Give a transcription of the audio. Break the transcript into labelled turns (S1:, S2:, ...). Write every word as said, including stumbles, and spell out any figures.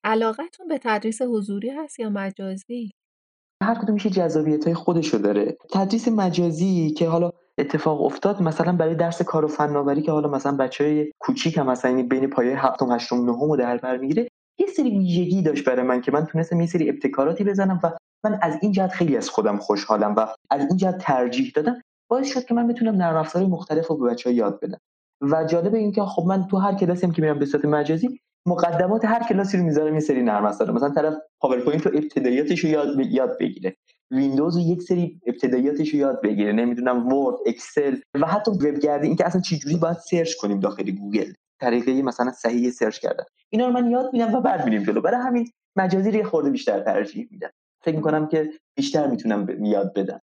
S1: علاقتون به تدریس حضوری هست یا مجازی؟
S2: هر کدومش جذابیت‌های خودشو داره. تدریس مجازی که حالا اتفاق افتاد مثلا برای درس کار و فناوری که حالا مثلا بچهای کوچیک هم مثلا بین پایه هفتم هشتم نهم رو در بر میگیره، یه سری ویژگی داشت برای من که من تونستم یه سری ابتکاراتی بزنم و من از این جهت خیلی از خودم خوشحالم و از این جهت ترجیح دادم. باعث شد که من بتونم نرم افزارهای مختلف رو به بچه‌ها یاد بدم. و جالب این که خب من تو هر کلاسی هم که میرم به صورت مجازی مقدمات هر کلاسی رو میذارم، یه سری نرم افزار مثلا طرف پاورپوینت رو ابتداییاتش رو یاد یاد بگیره، ویندوز یک سری ابتداییاتش رو یاد بگیره، نمیدونم ورد، اکسل و حتی وب گردی، اینکه اصلا چه جوری باید سرچ کنیم داخل گوگل، طریقه مثلا صحیح سرچ کردن، اینا رو من یاد میدم و بعد میریم جلو. برای همین مجازی رو یه خورده بیشتر ترجیح میدم. فکر میکنم که بیشتر میتونم یاد بدم.